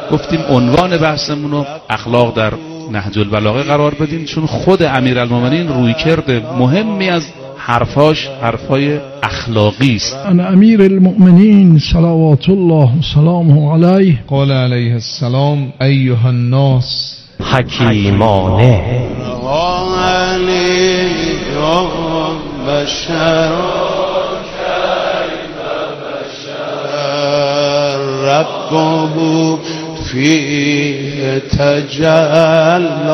گفتیم عنوان بحثمون رو اخلاق در نهج البلاغه قرار بدیم، چون خود امیرالمومنین رویکرد مهمی از حرفاش حرفای اخلاقی است. ان امیر المؤمنین صلوات الله وسلامه علیه قال علیه السلام ایها الناس حکیمانه ربه فيه تجلى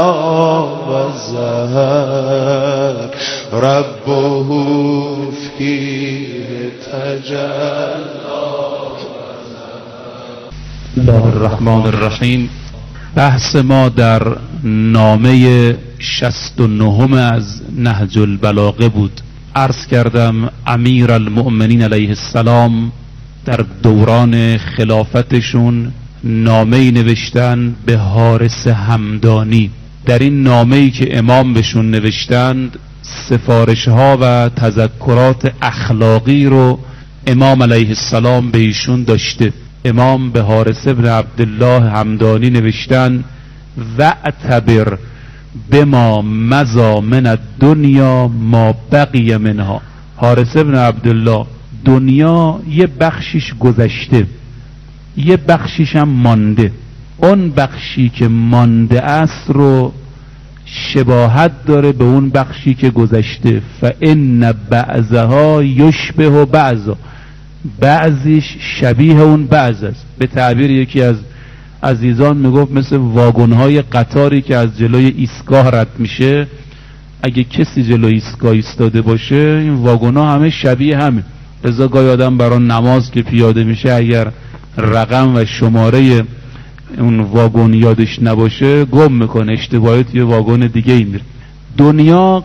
وزهر ربه فيه تجلى. الله الرحمن الرحیم. بحث ما در نامه 69 از نهج البلاغه بود. عرض کردم امیرالمؤمنین علیه السلام در دوران خلافتشون نامه‌ای نوشتن به حارث همدانی. در این نامه‌ای که امام بهشون نوشتند سفارش‌ها و تذکرات اخلاقی رو امام علیه السلام به ایشون داشته. امام به حارث ابن عبدالله همدانی نوشتن واعتبر بما مضی من الدنیا ما بقی منها. حارث ابن عبدالله، دنیا یه بخشیش گذشته، یه بخشیش هم مانده. اون بخشی که مانده است رو شباهت داره به اون بخشی که گذشته. فإن بعضها یشبه بعضا، بعضیش شبیه اون بعض است. به تعبیر یکی از عزیزان میگفت مثل واگن‌های قطاری که از جلوی ایستگاه رد میشه، اگه کسی جلوی ایستگاه ایستاده باشه این واگن‌ها همه شبیه همه. لذا گاهی آدم برای نماز که پیاده میشه اگر رقم و شماره اون واگن یادش نباشه گم میکنه، اشتباهی توی واگن دیگه این میره. دنیا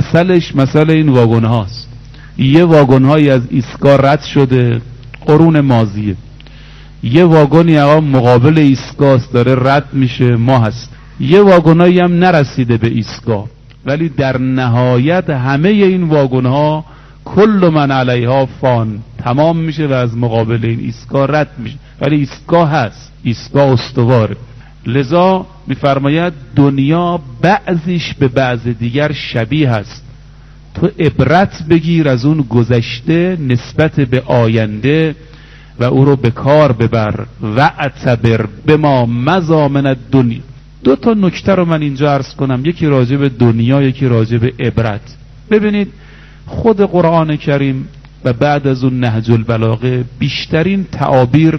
مثل این واگن هاست. یه واگن هایی از ایستگاه رد شده قرون ماضیه، یه واگنی مقابل ایستگاه داره رد میشه ما هست، یه واگنایی هم نرسیده به ایستگاه، ولی در نهایت همه این واگن ها کل من علیها فان تمام میشه و از مقابل این ایستگاه رد میشه، ولی ایستگاه هست، ایستگاه استواره. لذا میفرماید دنیا بعضیش به بعض دیگر شبیه هست. تو عبرت بگیر از اون گذشته نسبت به آینده و او رو به کار ببر. واعتبر بما مضی من الدنیا. دو تا نکته رو من اینجا عرض کنم، یکی راجع به دنیا، یکی راجع به عبرت. ببینید خود قرآن کریم و بعد از اون نهج البلاغه بیشترین تعابیر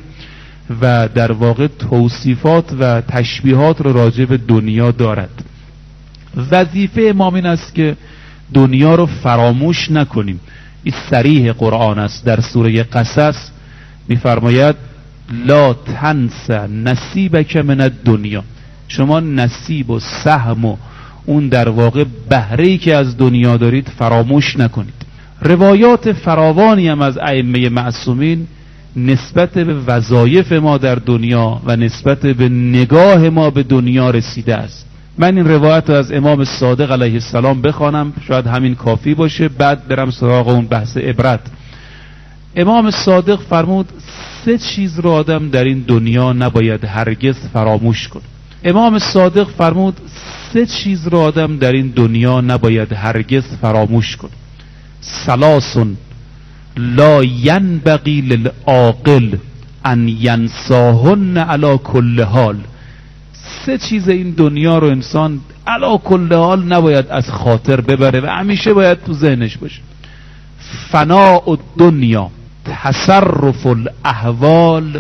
و در واقع توصیفات و تشبیهات رو راجع به دنیا دارد. وظیفه امام این است که دنیا رو فراموش نکنیم. این صریح قرآن است. در سوره قصص میفرماید لا تنس نصیبک من الدنیا، شما نصیب و سهم و اون در واقع بهره‌ای که از دنیا دارید فراموش نکنید. روایات فراوانی هم از ائمه معصومین نسبت به وظایف ما در دنیا و نسبت به نگاه ما به دنیا رسیده است. من این روایت رو از امام صادق علیه السلام بخوانم، شاید همین کافی باشه، بعد برم سراغ اون بحث عبرت. امام صادق فرمود 3 چیز رو آدم در این دنیا نباید هرگز فراموش کنه. امام صادق فرمود 3 چیز رو آدم در این دنیا نباید هرگز فراموش کنه. 3 لا ینبغی للعاقل ان ینساهن علی کل حال. 3 چیز این دنیا رو انسان علی کل حال نباید از خاطر ببره و همیشه باید تو ذهنش باشه. فناء الدنیا، تصرف الاحوال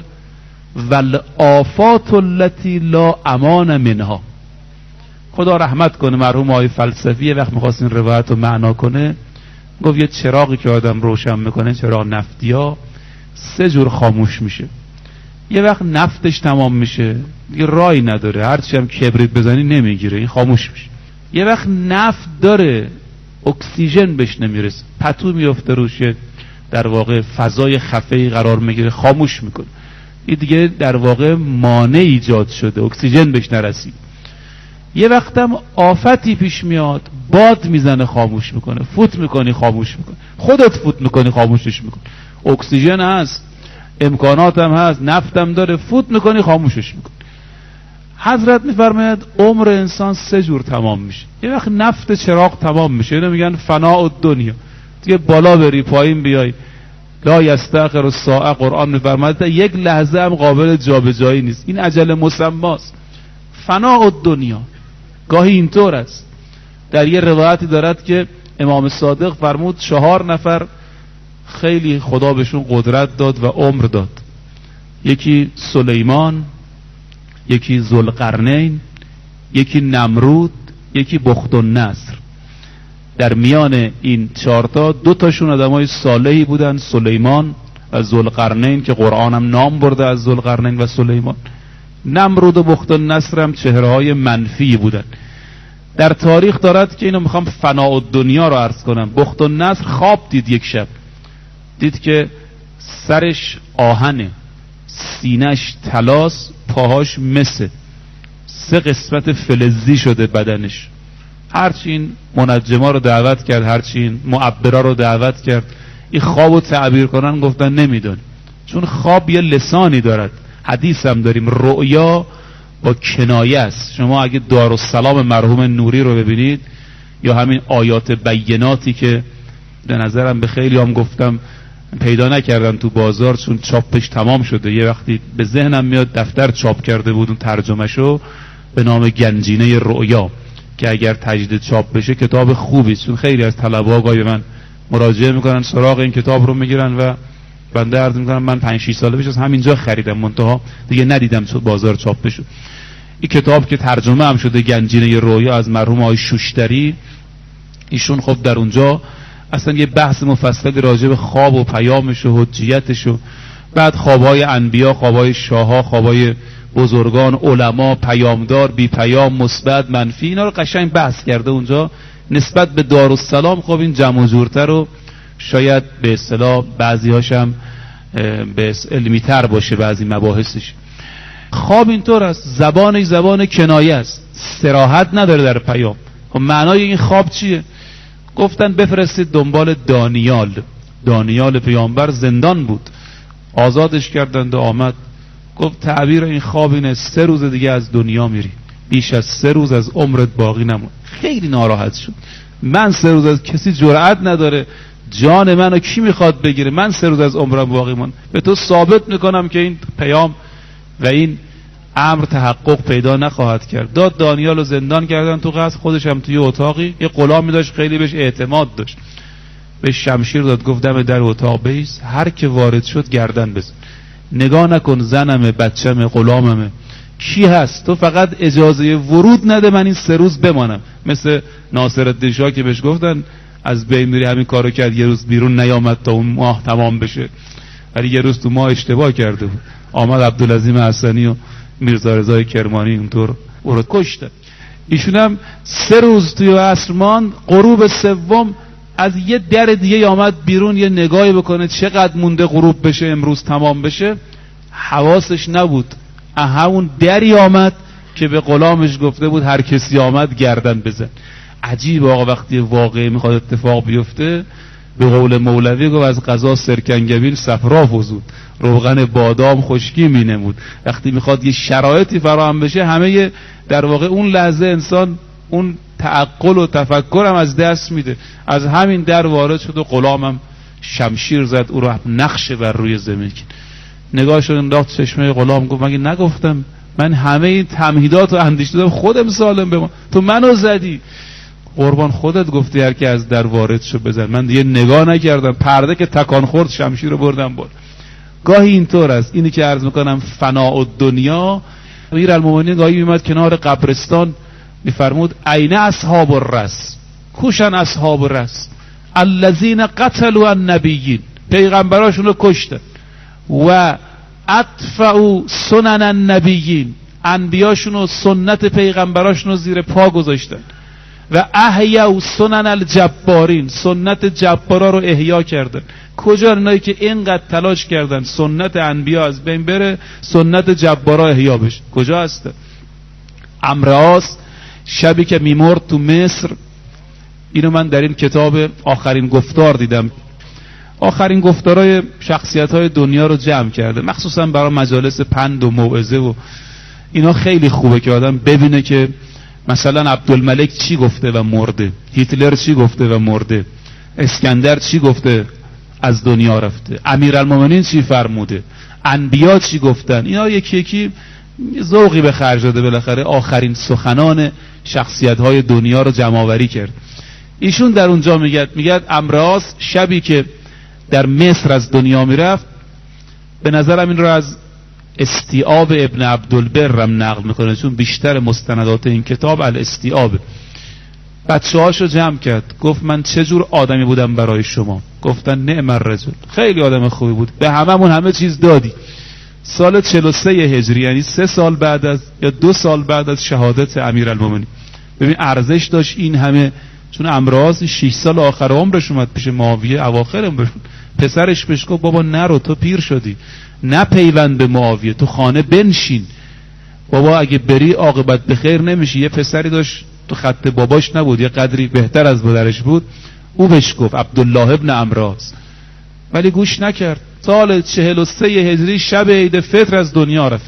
والآفات التي لا امان منها. خدا رحمت کنه مرحوم آقای فلسفی وقت میخواست این روایت رو معنا کنه گفت یه چراغی که آدم روشن میکنه، چراغ نفتی ها، 3 جور خاموش میشه. یه وقت نفتش تمام میشه دیگه راهی نداره، هرچی هم کبریت بزنی نمیگیره، این خاموش میشه. یه وقت نفت داره اکسیژن بهش نمیرسه، پتو میفته روش، در واقع فضای خفه‌ای قرار میگیره، خاموش میکنه. این دیگه در واقع مانع ایجاد شده، اکسیژن بهش نرسید. یه وقتم آفتی پیش میاد، باد میزنه خاموش میکنه، فوت میکنی خاموش میکنه، خودت فوت میکنی خاموشش میکنی. اکسیژن هست، امکانات هم هست، نفتم داره، فوت میکنی خاموشش میکنی. حضرت میفرماید عمر انسان 3 جور تمام میشه. یه وقت نفت چراغ تمام میشه، اینو میگن فناء الدنیا، دیگه بالا بری پایین بیای، لا یستأخر الساعه. قرآن میفرماید یک لحظه هم قابل جابجایی نیست، این اجل مسماست. فناء الدنیا گاهی اینطور است. در یه روایتی دارد که امام صادق فرمود 4 نفر خیلی خدا بهشون قدرت داد و عمر داد. یکی سلیمان، یکی ذوالقرنین، یکی نمرود، یکی بختالنصر. در میان این 4 تا 2 تاشون آدمای صالحی بودن، سلیمان و ذوالقرنین که قرآن هم نام برده از ذوالقرنین و سلیمان. نمرود و بختالنصر هم چهره‌های منفی بودن. در تاریخ دارد که اینو میخوام فناء الدنیا رو عرض کنم. بختالنصر خواب دید، یک شب دید که سرش آهنه، سینش طلاست، پاهاش مسه، 3 قسمت فلزی شده بدنش. هرچی این منجما رو دعوت کرد، هرچی این معبرا رو دعوت کرد این خواب رو تعبیر کنن، گفتن نمیدون، چون خواب یه لسانی دارد. حدیث هم داریم رؤیا با کنایه است. شما اگه دارالسلام مرحوم نوری رو ببینید یا همین آیات بیناتی که به نظرم به خیلی هم گفتم پیدا نکردن تو بازار چون چاپش تمام شده، یه وقتی به ذهنم میاد دفتر چاپ کرده بود اون ترجمهشو به نام گنجینه رؤیا که اگر تجدید چاپ بشه کتاب خوبی، چون خیلی از طلبه‌ها گاهی من مراجعه میکنن سراغ این کتاب رو میگیرن و بنده عرض میکنم من 5-6 ساله پیش از همینجا خریدم، منتها دیگه ندیدم چون بازار چاپ بشه. این کتاب که ترجمه هم شده گنجینه رؤیا از مرحوم آقای شوشتری، ایشون خب در اونجا اصلا یه بحث مفصلی راجع به خواب و پیامش و حجیتش و بعد خوابهای انبیا، خوابهای شاه‌ها، خوابهای بزرگان، علما، پیامدار، بی پیام، مثبت، منفی، اینا رو قشنگ بحث کرده اونجا. نسبت به دارالسلام خب این جمع و جورتر رو شاید به اصطلاح بعضی‌هاش هم به علمی‌تر باشه بعضی مباحثش. خواب اینطور است، زبانش زبان کنایه است، صراحت نداره در پیام. خب معنای این خواب چیه؟ گفتن بفرستید دنبال دانیال پیامبر زندان بود، آزادش کردند و آمد. گفت تعبیر این خواب اینه 3 روز دیگه از دنیا میری، بیش از 3 روز از عمرت باقی نمون. خیلی ناراحت شد. من 3 روز از کسی جرأت نداره، جان منو کی میخواد بگیره؟ من 3 روز از عمرم باقی مون، به تو ثابت میکنم که این پیام و این امر تحقق پیدا نخواهد کرد. داد دانیال رو زندان کردن تو قصر، خودش هم توی اتاقی، یه غلامی داشت خیلی بهش اعتماد داشت، بهش شمشیر داد، گفت دم در اتاق بیست، هر که وارد شد گردن بزن، نگاه نکن زنمه، بچمه، غلاممه، کی هست، تو فقط اجازه ورود نده من این 3 روز بمانم. مثل ناصرالدین شاه که بهش گفتن از بین میری، همین کارو کرد، یه روز بیرون نیامد تا اون ماه تمام بشه، ولی یه روز تو ماه اشتباه کرده بود، آمد عبدالعظیم حسنی و میرزا رضای کرمانی اونطور او رو کشتن. ایشون هم 3 روز توی عصر ماند، غروب 3 از یه در دیگه آمد بیرون یه نگاهی بکنه چقدر مونده غروب بشه امروز تمام بشه، حواسش نبود، همون دری آمد که به غلامش گفته بود هر کسی آمد گردن بزن. عجیب آقا، وقتی واقعی میخواد اتفاق بیفته، به قول مولوی گفت از قضا سرکنگبین صفرا فزود، روغن بادام خشکی مینمود. وقتی میخواد یه شرایطی فراهم بشه، همه در واقع اون لحظه انسان اون تعقل و تفکر هم از دست میده. از همین در وارد شد و غلامم شمشیر زد، او رو نقش بر روی زمین کرد. نگاهش رو انداخت چشمه غلام، گفت مگه نگفتم من همه این تمهیدات رو اندیشیده دادم خودم سالم بمون، تو منو زدی؟ قربان خودت گفتی هر کی از در وارد شو بزن، من دیگه نگاه نکردم، پرده که تکان خورد شمشیر رو بردم بالا. گاهی اینطور است. اینی که عرض میکنم فناء الدنیا. امیرالمومنین گاهی میمد کنار قبرستان میفرمود عین اصحاب الرس، کوشن اصحاب الرس الذین قتلوا النبیین، پیغمبراشون رو کشتن، و اطفئوا سنن النبیین، انبیاشون و سنت پیغمبراشون رو زیر پا گذاشتن، و احیوا سنن الجبارین، سنت جبارا رو احیا کردن. کجا اونایی که اینقدر تلاش کردن سنت انبیا از بین بره، سنت جبارا احیا بشه؟ کجا هست؟ عمرو عاص شبی که میمرد تو مصر، اینو من در این کتاب آخرین گفتار دیدم، آخرین گفتارهای شخصیت‌های دنیا رو جمع کرده، مخصوصا برای مجالس پند و موعظه و اینا خیلی خوبه که آدم ببینه که مثلا عبدالملک چی گفته و مرده، هیتلر چی گفته و مرده، اسکندر چی گفته از دنیا رفته، امیرالمومنین چی فرموده، انبیا چی گفتن. اینا یکی یکی ذوقی به خرج داده، بالاخره آخرین سخنان شخصیت‌های دنیا رو جمع‌آوری کرد. ایشون در اونجا میگه امراض شبی که در مصر از دنیا میرفت، به نظرم این رو از استیعاب ابن عبدالبرم نقل میکنه، چون بیشتر مستندات این کتاب الاستیعاب. بچه هاشو جمع کرد، گفت من چه جور آدمی بودم برای شما؟ گفتن نعم الرجل، خیلی آدم خوبی بود، به هممون همه چیز دادی. سال 43 هجری، یعنی 3 سال بعد از یا 2 سال بعد از شهادت امیرالمومنین. ببین ارزش داشت این همه، چون امراض 6 سال آخر عمرش اومد پیش معاویه، اواخر عمرش. پسرش بهش گفت بابا نرو، تو پیر شدی، نه پیوند به معاویه، تو خانه بنشین، بابا اگه بری عاقبت به خیر نمیشی. یه پسری داشت تو خط باباش نبود، یه قدری بهتر از مادرش بود، او بهش گفت عبدالله ابن امراض، ولی گوش نکرد. سال 43 هجری شب عید فطر از دنیا رفت.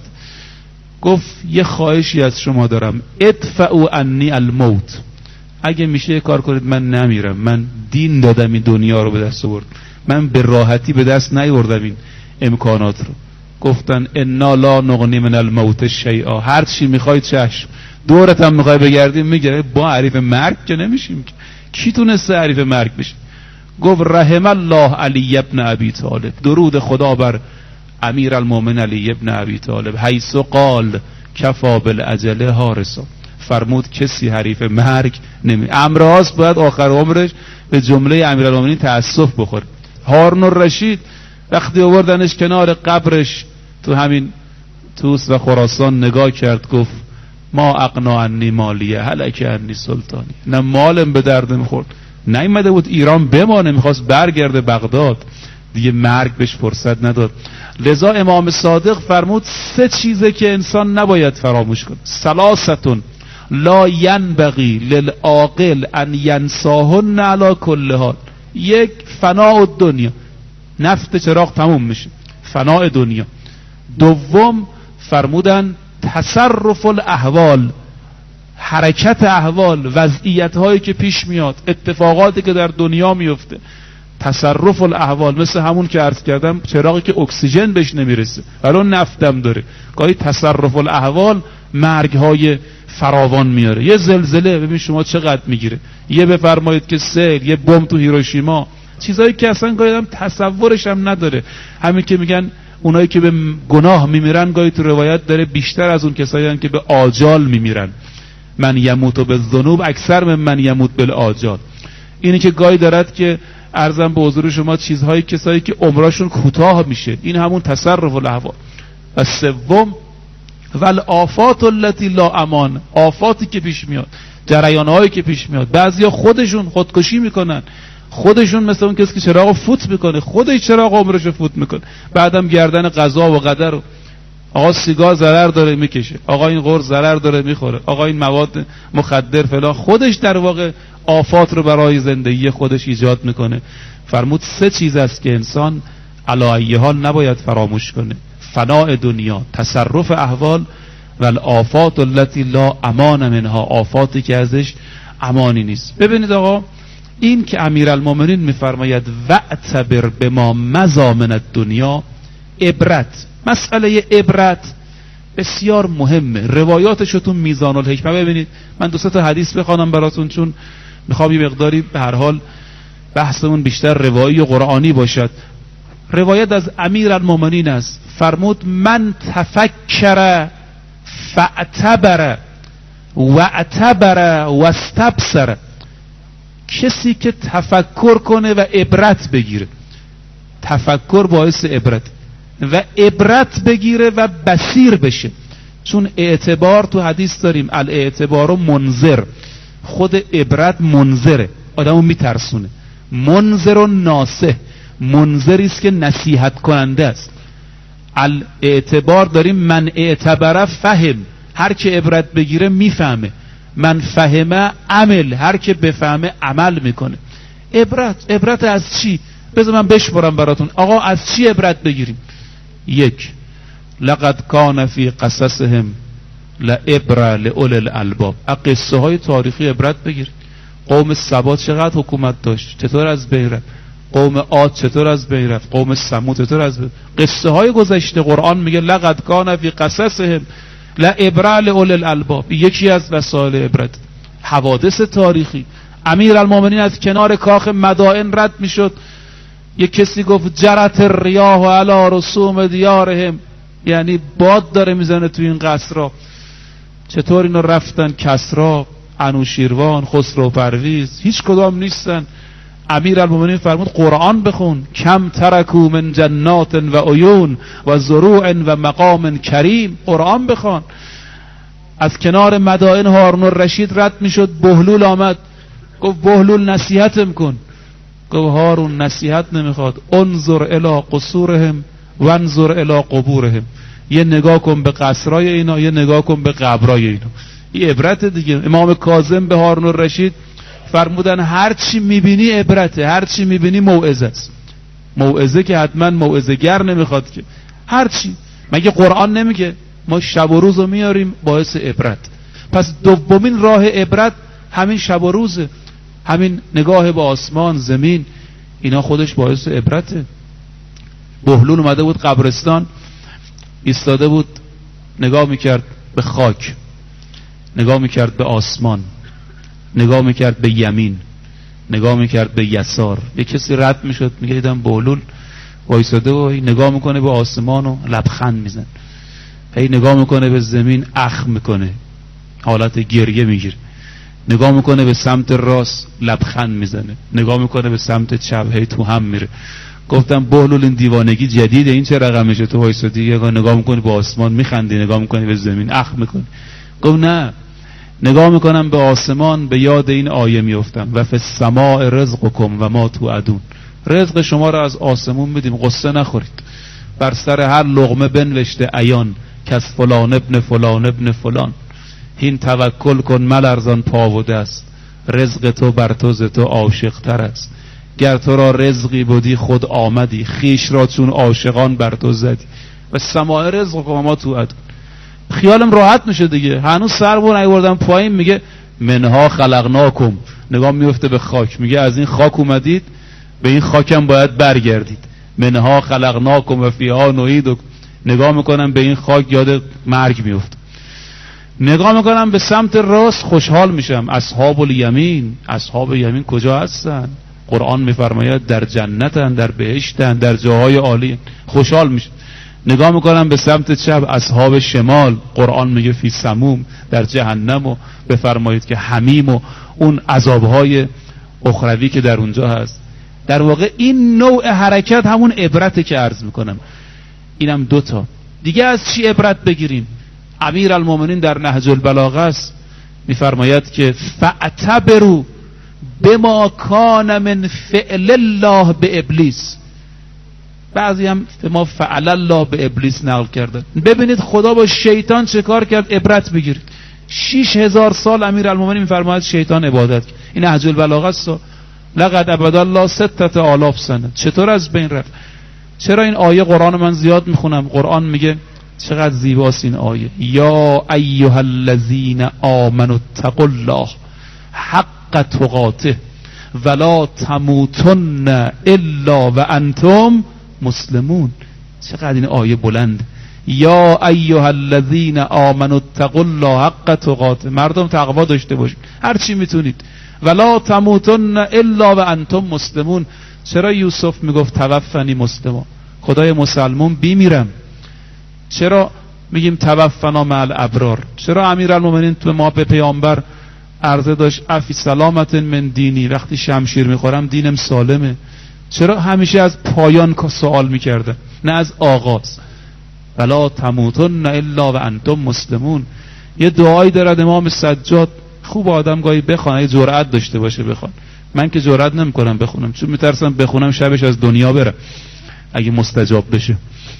گفت یه خواهشی از شما دارم، ادفعوا عنی الموت، اگه میشه یه کار کنید من نمیرم، من دین دادم این دنیا رو به دست آورد، من به راحتی به دست نیاوردم این امکانات رو. گفتن انا لا نغنی من الموت شیئا، هر چی میخواید چشم، دورت هم میخوای بگردیم میگه، با حریف مرگ که نمیشیم. کی تونسته حریف مرگ بشه؟ گفت رحم الله علی ابن ابی طالب، درود خدا بر امیرالمومنین علی ابن ابی طالب، حیث قال کفا بالاجل حارسا، فرمود کسی حریف مرگ نمی. امراض باید آخر عمرش به جمله امیرالمومنین تأسف بخوره. هارون الرشید وقتی آوردنش کنار قبرش تو همین توس و خراسان نگاه کرد، گفت ما اغنا عنی مالیه هلک عنی سلطانی، نه مالم به درد میخورد، نیامده بود ایران بمانه، میخواست برگرده بغداد، دیگه مرگ بهش فرصت نداد. لذا امام صادق فرمود 3 چیزه که انسان نباید فراموش کنه، ثلاثه لا ینبغی للعاقل ان ینساهن علی کل حال. 1 فناء دنیا، نفت چراغ تموم میشه، فناء دنیا. 2 فرمودن تصرف الاحوال، حرکت احوال، وضعیت هایی که پیش میاد، اتفاقاتی که در دنیا میفته. تصرف الاحوال مثل همون که عرض کردم، چراغی که اکسیژن بهش نمیرسه ولی نفتم داره، گاهی تصرف الاحوال مرگ های فراوان میاره. یه زلزله ببین شما چقدر میگیره، یه بفرمایید که سیل، یه بمب تو هیروشیما، چیزایی که اصلا گاهی هم تصورش هم نداره. همین که میگن اونایی که به گناه میمیرن گاهی تو روایت داره بیشتر از اون کسایی هستن که به آجال میمیرن. من یموت بالذنوب اکثر من یموت بالآجال. اینی که گاهی دارد که عرضم به حضور شما چیزهایی کسایی که عمرشون کوتاه میشه، این همون تصرف الاحوال. و 3 والآفات التي لا امان، آفاتی که پیش میاد، جریانهایی که پیش میاد. بعضیا خودشون خودکشی میکنن، خودشون مثل اون کسی که چراغو فوت میکنه، خودش چراغ عمرشو فوت میکنه، بعدم گردن قضا و قدر رو، آقا سیگار ضرر داره میکشه، آقا این قرص ضرر داره میخوره، آقا این مواد مخدر فلان، خودش در واقع آفات رو برای زندگی خودش ایجاد میکنه. فرمود 3 چیز است که انسان علی ای حال نباید فراموش کنه، فناء دنیا، تصرف احوال، و الآفات التي لا امان منها، آفاتی که ازش امانی نیست. ببینید آقا، این که امیرالمومنین میفرماید واعتبر بما مضی من الدنیا، عبرت، مسئله عبرت بسیار مهمه. روایاتشو تو میزان الحکمه ببینید. من 2 تا حدیث بخوانم براتون، چون میخوام یه مقداری به هر حال بحثمون بیشتر روایی و قرآنی باشد. روایت از امیرالمومنین است، فرمود من تفکر فاعتبر واعتبر واستبصر، کسی که تفکر کنه و عبرت بگیره، تفکر باعث عبرت، و عبرت بگیره و بصیر بشه. چون اعتبار تو حدیث داریم، الاعتبار منذر، خود عبرت منذره، آدمو میترسونه. منذر و ناصح، منذری است که نصیحت کننده است. الاعتبار داریم من اعتبره فهم، هر که عبرت بگیره میفهمه. من فهمه عمل، هر که بفهمه عمل میکنه. عبرت از چی؟ بذار من بشمارم براتون. آقا از چی عبرت بگیریم؟ 1 لقد کان فی قصصهم لعبره لأولی الالباب. از قصه های تاریخی عبرت بگیر. قوم سبا چقدر حکومت داشت، چطور از بین رفت؟ قوم عاد چطور از بین رفت؟ قوم ثمود چطور از بین؟ قصه های گذشته قرآن میگه لقد کان فی قصصهم لعبره لأولی الالباب. یکی از وسایل عبرت. حوادث تاریخی. امیرالمومنین از کنار کاخ مدائن رد میشد، یک کسی گفت جرت الریاح علی رسوم دیارهم، یعنی باد داره میزنه تو این قصرها. چطور اینا رفتن؟ کسری، انوشیروان، خسرو پرویز، هیچ کدام نیستن. امیرالمومنین فرمود قرآن بخون. کم ترکوا من جنات و عیون و زروع و مقام کریم. قرآن بخوان. از کنار مدائن هارون الرشید رد میشد، بهلول آمد گفت بهلول نصیحتم کن. گفت هارون نصیحت نمیخواد، انظر الی قصورهم و انظر الی قبورهم. یه نگاه کن به قصرهای اینا، یه نگاه کن به قبرهای اینا. این عبرت دیگه. امام کاظم به هارون الرشید فرمودن هر چی میبینی عبرته، هر چی میبینی موعظه است. موعظه که حتما موعظه گر نمیخواد که هر چی. مگه قرآن نمیگه ما شب و روز رو میاریم باعث عبرت؟ پس دومین راه عبرت همین شب و روزه، همین نگاه به آسمان، زمین، اینا خودش باعث عبرته. بهلول اومده بود قبرستان، ایستاده بود نگاه میکرد به خاک، نگاه میکرد به آسمان، نگاه میکرد به یمین، نگاه میکرد به یسار. یه کسی رد میشد، میگه دیدم بهلول وایساده و نگاه میکنه به آسمان و لبخند میزن، هی نگاه میکنه به زمین اخم میکنه، حالت گریه میگیره، نگاه میکنه به سمت راست لبخند میزنه، نگاه میکنه به سمت چپ هی تو هم میره. گفتم بهلول این دیوانگی جدیده، این چه رقمشه؟ تو وایسادی یه نگاه میکنی به آسمان میخندی، نگاه میکنی به زمین اخم میکنی. گفت نه، نگاه میکنم به آسمان، به یاد این آیه میافتم و فی السماء رزقکم و ما توعدون. رزق شما را از آسمون میدیم، قصه نخورید. بر سر هر لقمه بنوشته عیان که از فلان ابن فلان ابن فلان. هین توکل کن ملرزان پا و دست، رزق تو بر تو ز تو عاشق تر است. گر تو را رزقی بودی خود آمدی، خیش را چون عاشقان بر تو زدی. و سماع رزق و ما توعدون. خیالم راحت میشه دیگه. هنوز سرمون نیوردم پایین، میگه منها خلقناکم، نگاه میفته به خاک، میگه از این خاک اومدید، به این خاکم باید برگردید. منها خلقناکم و فیها نعیدکم. نگاه میکنم به این خاک، یاد مرگ میفته. نگاه میکنم به سمت راست، خوشحال میشم. اصحاب الیمین، اصحاب یمین کجا هستن؟ قرآن میفرماید در جنتن، در بهشتن، در جاهای عالی. خوشحال میشم. نگاه میکنم به سمت چپ، اصحاب شمال، قرآن میگه فی سموم، در جهنم، و بفرمایید که حمیم و اون عذابهای اخروی که در اونجا هست. در واقع این نوع حرکت همون عبرته که عرض میکنم. اینم دوتا دیگه. از چی عبرت بگیریم؟ امیرالمومنین در نهج البلاغه است، میفرماید که فاعتبروا بما کان من فعل الله به ابلیس. بعضی هم ما فعل الله به ابلیس نقل کردن. ببینید خدا با شیطان چه کار کرد، عبرت بگیرید. 6000 سال امیرالمومنین میفرماید شیطان عبادت. این نهج البلاغه است. لقد عبد الله 6000 سنه. چطور از بین رفت؟ چرا این آیه قرآن من زیاد میخونم؟ قرآن میگه چقدر زیباست این آیه. یا ایها الذین آمنوا اتقوا الله حق تقاته ولا تموتن الا وانتم مسلمون. چقدر این آیه بلند. یا ایها الذین آمنوا اتقوا الله حق تقاته. مردم تقوا داشته باشید هر چی میتونید. ولا تموتن الا وانتم مسلمون. چرا یوسف میگفت توفنی مسلما؟ خدای مسلمون بیمیرم. چرا میگیم توفنا مع الابرار؟ چرا امیرالمومنین تو ما به پیامبر عرضه داشت افی سلامت من دینی، وقتی شمشیر میخورم دینم سالمه؟ چرا همیشه از پایان سوال میکردن نه از آغاز؟ ولا تموتن الا وانتم مسلمون. یه دعایی دارد امام سجاد، خوب آدم گاهی بخوان، اگه جرأت داشته باشه بخوان. من که جرأت نمیکنم بخونم، چون میترسم بخونم شبش از دنیا برم اگه مستجاب بشه.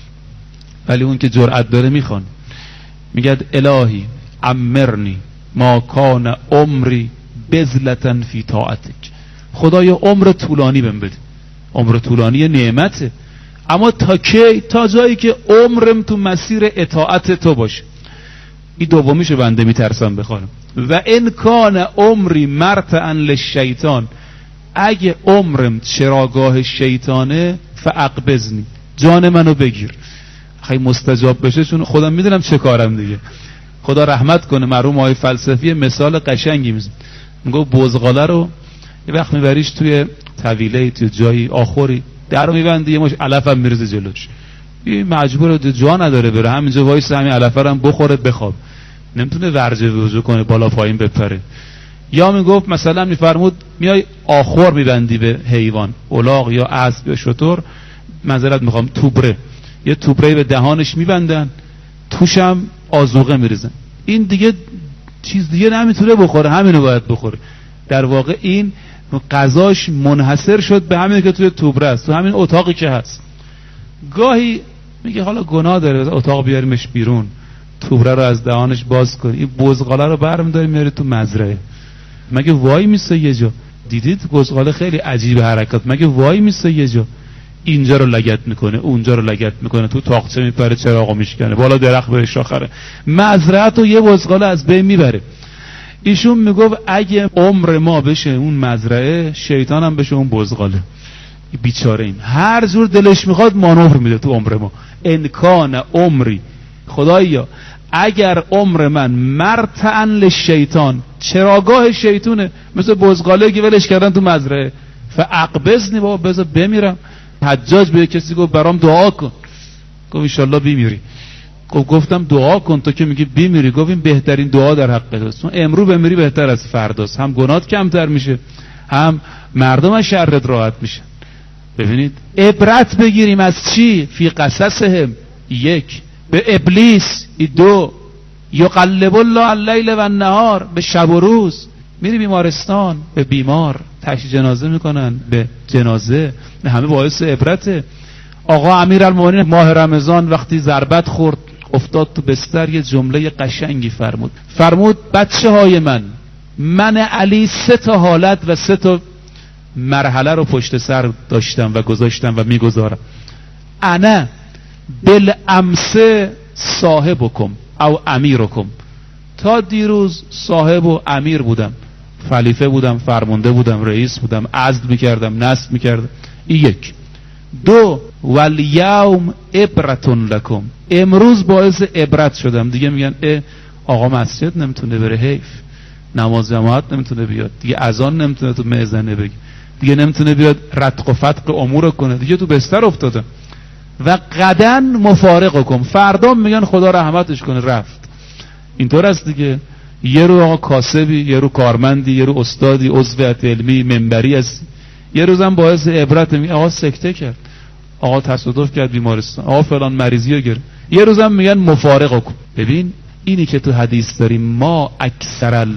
ولی اون که جرأت داره میخوان. میگه الهی امرنی ما کان عمری بذلتن فی طاعتک. خدای عمر طولانی بهم بده. عمر طولانی نعمته، اما تا کی؟ تا جایی که عمرم تو مسیر اطاعت تو باشه. این دومیشو بنده میترسم بخوانم. و ان کان عمری مرتعا للشیطان، اگه عمرم چراگاه شیطانه فاقبضنی، جان منو بگیر. خیلی مستجاب بشه، چون خودم میدونم چه کارم دیگه. خدا رحمت کنه مرحوم آقای فلسفی مثال قشنگی میزنه، میگه بزغاله رو یه وقت میبریش توی طویله، توی جایی آخری، در رو میبنده، یه مش علف هم میرزه جلوش، این مجبور جا نداره بره همینجا وایس همین علف رو هم بخوره بخواب، نمیتونه ورجه وضو کنه بالا پایین بپره. یا میگفت مثلا میفرمود میای آخر میبندی به حیوان، الاغ یا اسب یا شتر، معذرت میخوام توبره، یه توبره به دهانش میبندن، توش هم آذوقه میریزن، این دیگه چیز دیگه نمیتونه بخوره، همینو باید بخوره. در واقع این غذاش منحصر شد به همین که توی توبره است، تو همین اتاقی که هست. گاهی میگه حالا گناه داره اتاق بیاریمش بیرون، توبره رو از دهانش باز کنی، این بزغاله رو برمی‌داری میاری تو مزرعه، مگه وای میسه یه جا؟ دیدید بزغاله خیلی عجیب حرکات، مگه وای میسه یه جا؟ اینجا رو لگد میکنه، اونجا رو لگد میکنه، تو تاقچه میپره، چراغو میشکنه، بالا درخت بهش آخره، مزرعه تو یه بزغاله از بین میبره. ایشون میگفت اگه عمر ما بشه اون مزرعه، شیطان هم بشه اون بزغاله. بیچاره این هر جور دلش میخواد مانور میده تو عمر ما. انکان عمری، خدایا اگر عمر من مرتعا للشیطان، چراگاه شیطونه، مثل بزغاله که ولش کردن تو مزرعه، فاقبضنی، بابا بذار بمیرم. حجاج به کسی گفت برام دعا کن، گفت ان شاءالله بمیری. گفتم دعا کن تو که میگی بمیری، گفت این بهترین دعا در حق تو، چون امروز بمیری بهتر از فرداست، هم گناهات کمتر میشه، هم مردم از شرت راحت میشن. ببینید عبرت بگیریم از چی؟ فی قصصهم، یک به ابلیس، دو یقلب الله اللیل و النهار، به شب و روز. میری بیمارستان به بیمار تشییع جنازه میکنن، به جنازه، همه باعث عبرته. آقا امیرالمومنین ماه رمضان وقتی ضربت خورد افتاد تو بستر، یه جمله قشنگی فرمود بچه های من علی 3 حالت و 3 مرحله رو پشت سر داشتم و گذاشتم و میگذارم. انا بالامس صاحبکم او امیرکم، تا دیروز صاحب و امیر بودم، خلیفه بودم، فرمانده بودم، رئیس بودم، عزل میکردم، نصب میکردم. این یک. دو والیوم عبرتون لکم، امروز باعث عبرت شدم. دیگه میگن آقا مسجد نمیتونه بره، حیف، نماز جماعت نمیتونه بیاد، دیگه اذان نمیتونه تو مئذنه بگی، دیگه نمیتونه بیاد رتق و فتق امور کنه، دیگه تو بستر افتاده. و غدن مفارقکم، فردا میگن خدا رحمتش کنه رفت. اینطور است دیگه. یه رو آقا کاسبی، یه رو کارمندی، یه رو استادی، عضو هیئت علمی، منبری است، یه روزم باعث عبرت میگه آقا سکته کرد، آقا تصادف کرد بیمارستان، آقا فلان مریضی رو گرفت، یه روزم میگن مفارقکم. ببین اینی که تو حدیث داریم، ما اکثر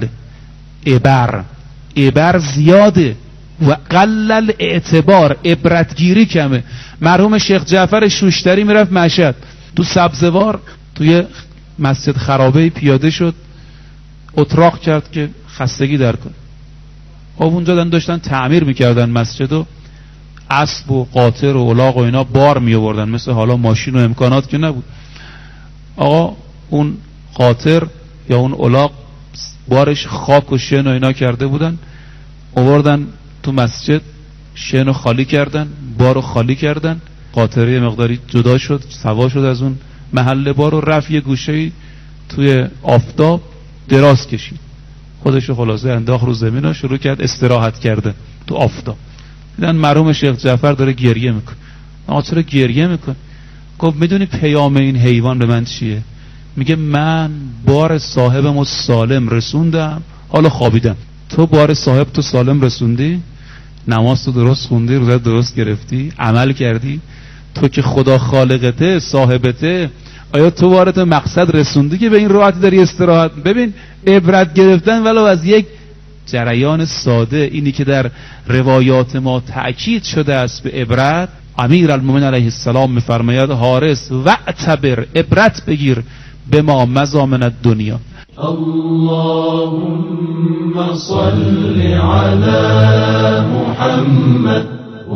عبر زیاده و قلل اعتبار، عبرتگیری کمه. مرحوم شیخ جعفر شوشتری میرفت مشهد، تو سبزوار توی مسجد خرابه پیاده شد، اتراق کرد که خستگی در کن. اونجا داشتن تعمیر میکردن مسجدو، اسب و قاطر و الاغ و اینا بار می آوردن، مثل حالا ماشین و امکانات که نبود. آقا اون قاطر یا اون الاغ بارش خاک و شن و اینا کرده بودن، آوردن تو مسجد، شن رو خالی کردن، بار رو خالی کردن، قاطره مقداری جدا شد، سوا شد از اون محل بار و رفت یه گوشه‌ای توی آفتاب دراز کشید، خودشو خلاصه انداخت رو زمین و شروع کرد استراحت کرده تو آفتاب. دیدن مرحوم شیخ جعفر داره گریه میکنه. آقا چرا گریه میکنه؟ گفت میدونی پیام این حیوان به من چیه؟ میگه من بار صاحبمو سالم رسوندم، حالا خوابیدم. تو بار صاحب تو سالم رسوندی؟ نماز تو درست خوندی، روزت درست گرفتی، عمل کردی؟ تو که خدا خالقته، صاحبته، آیا تو بارت مقصد رسوندی که به این راحتی داری استراحت؟ ببین عبرت گرفتن ولو از یک جریان ساده، اینی که در روایات ما تأکید شده است به عبرت. امیرالمومنین علیه السلام میفرماید حارس واعتبر، عبرت بگیر، به ما مضامن الدنیا. اللهم صل علی محمد و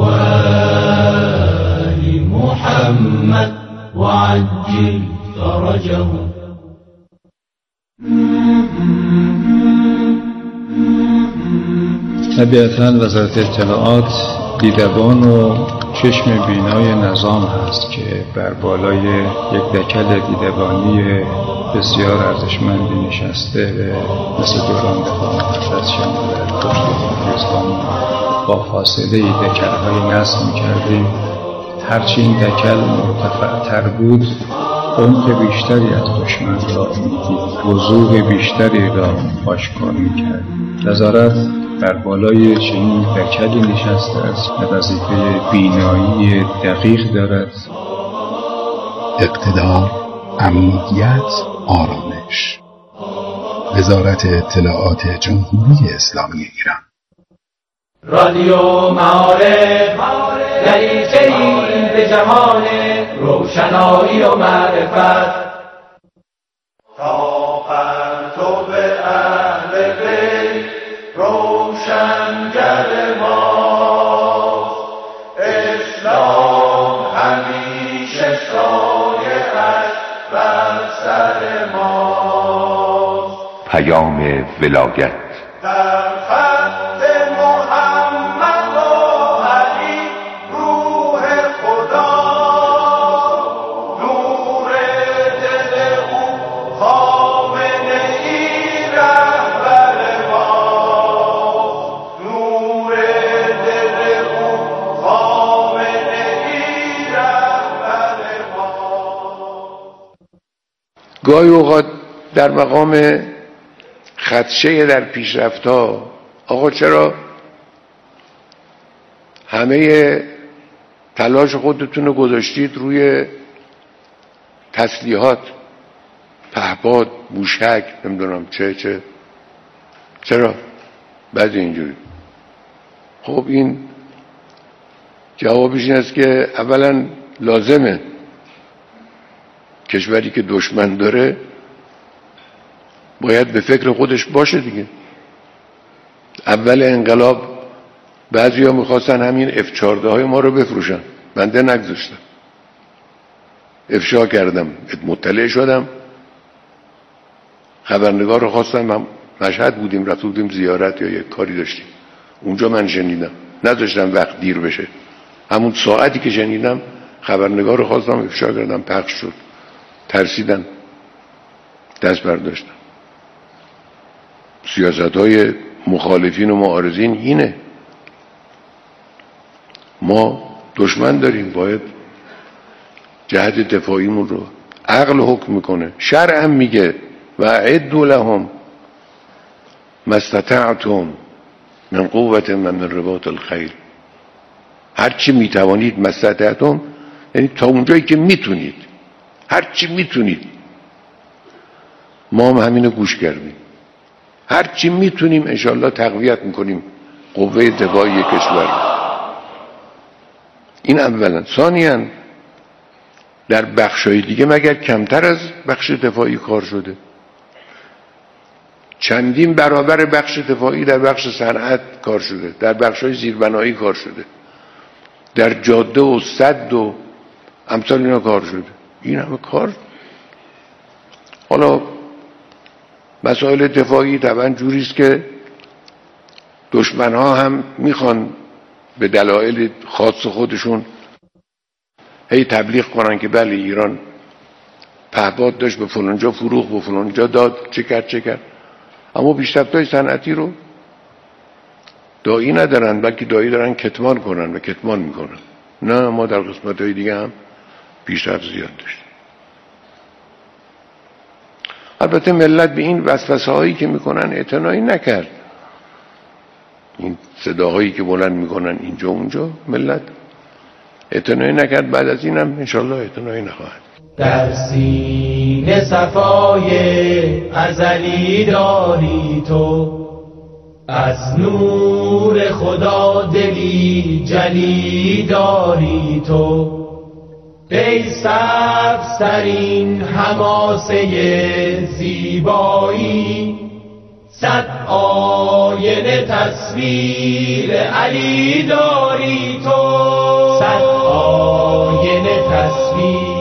آل محمد وعجل فرجهم. طبیعتاً وزارت اطلاعات دیدبان و چشم بینای نظام هست که بر بالای یک دکل دیدبانی بسیار ارزشمندی نشسته و مثل دوران دفاع مقدس شما در پشت اسلام با فاصله دکل‌های نصب می‌کردیم. هرچی این دکل مرتفع‌تر بود عمق بیشتری از دشمن را می‌دید، وضوح بیشتری را آشکار می‌کرد. نظارت بر بالای چنین دکلی نشسته است و وظیفه بینایی دقیق دارد. اقتدار، امنیت، آرامش. وزارت اطلاعات جمهوری اسلامی ایران. رادیو معارف دریچه‌ای به جهان روشنایی و معرفت تا پرتو به اهل بیت روشنگر ما، اسلام همیشه سایه‌اش بر سر ما. پیام ولایت در خط محمد و علی روح خدا، نور دل او خامنه‌ای رهبر ما، نور دل او خامنه‌ای رهبر ما. گاهی اوقات در مقام خدشه در پیشرفت‌ها، آقا چرا همه تلاش خودتون رو گذاشتید روی تسلیحات، پهپاد، موشک، نمیدونم چرا بعد اینجوری؟ خب این جوابش این است که اولا لازمه کشوری که دشمن داره باید به فکر خودش باشه دیگه. اول انقلاب بعضی ها میخواستن همین F-14 های ما رو بفروشن، بنده نگذاشتم، افشا کردم، مطلع شدم، خبرنگار رو خواستم، مشهد بودیم، رفته بودیم زیارت یا یک کاری داشتیم، اونجا من شنیدم، نذاشتم وقت دیر بشه، همون ساعتی که شنیدم خبرنگار رو خواستم افشا کردم، پخش شد، ترسیدن، دست برداشتم. سیاست های مخالفین و معارضین اینه. ما دشمن داریم، باید جهت دفاعیمون رو، عقل حکم میکنه، شرع هم میگه و اعدوا لهم ما استطعتم من قوة و من رباط الخیل. هرچی میتوانید، ما استطعتم یعنی تا اونجایی که میتونید، هرچی میتونید. ما هم همینو گوش کردیم، هرچی میتونیم انشاءالله تقویت میکنیم قوه دفاعی کشور. این اولا. ثانیاً در بخشای دیگه مگر کمتر از بخش دفاعی کار شده؟ چندین برابر بخش دفاعی در بخش صنعت کار شده، در بخشای زیربنایی کار شده، در جاده و سد و امثال اینا کار شده. این همه کار. حالا مسائل دفاعی طبعا جوریست که دشمنها هم میخوان به دلایل خاص خودشون هی تبلیغ کنن که بله ایران پهپاد داشت، به فلانجا فروخت، به فلانجا داد، چه کرد. اما پیشرفت‌های صنعتی رو دایی ندارن، بلکه دایی دارن کتمان کنن و کتمان میکنن. نه، ما در قسمت‌های دیگه هم پیشرفت زیاد داشتیم. البته ملت به این وسوسه‌هایی که میکنن اعتنایی نکرد. این صداهایی که بلند میکنن اینجا اونجا، ملت اعتنایی نکرد. بعد از این هم انشالله اعتنایی نخواهد. در سینه صفای ازلی داری تو، از نور خدا دلی جلی داری تو، ای سبزترین حماسه زیبایی، صد آینه تصویر علی داری تو، صد آینه تصویر